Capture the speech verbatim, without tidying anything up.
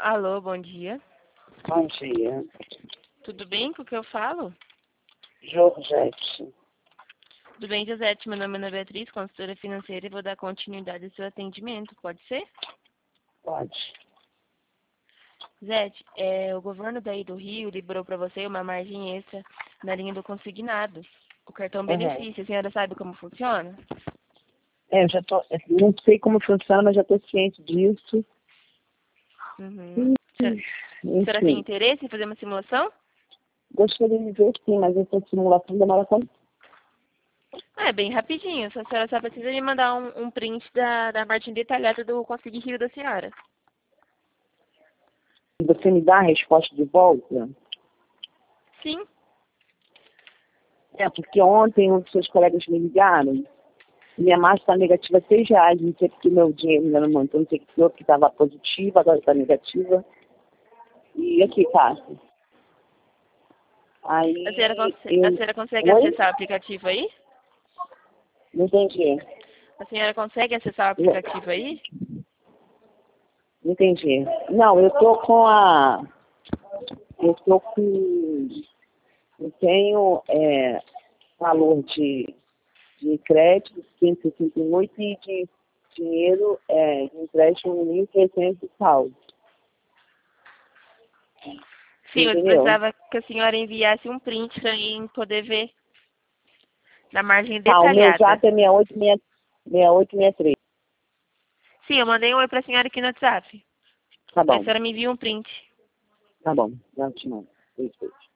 Alô, bom dia. Bom dia. Tudo bem com o que eu falo? Georgette. Tudo bem, Josete? Meu nome é Ana Beatriz, consultora financeira, e vou dar continuidade ao seu atendimento. Pode ser? Pode. Josete, é, o governo daí do Rio liberou para você uma margem extra na linha do consignado, o cartão Uhum. benefício. A senhora sabe como funciona? É, eu já tô, eu não sei como funciona, mas já estou ciente disso. Uhum. A senhora, a senhora tem Enfim, interesse em fazer uma simulação? gostaria de ver sim, mas essa simulação demora quanto? É bem rapidinho, só a senhora só precisa me mandar um, um print da, da margem detalhada do Consig Rio da senhora. Você me dá a resposta de volta? Sim. É, porque ontem um dos seus colegas me ligaram, minha margem está negativa seis reais, não sei porque meu dinheiro ainda não montou, não sei que que estava positiva, agora está negativa. E aqui, Cássio. Aí, A senhora, conse- eu... a senhora consegue Oi? acessar o aplicativo aí? Não entendi. A senhora consegue acessar o aplicativo aí? Não entendi. Não, eu tô com a... Eu tô com... Eu tenho é, valor de, de crédito quinhentos e sessenta e oito e de dinheiro é, de empréstimo mil e trezentos e tal. Sim, eu Entendeu? precisava que a senhora enviasse um print para mim poder ver na margem Tá, o meu detalhada. jato é seis oito seis oito seis três. Sim, eu mandei um oi para a senhora aqui no WhatsApp. Tá Aí a bom, senhora me envia um print. tá bom. Já te mando. Beijo, beijo.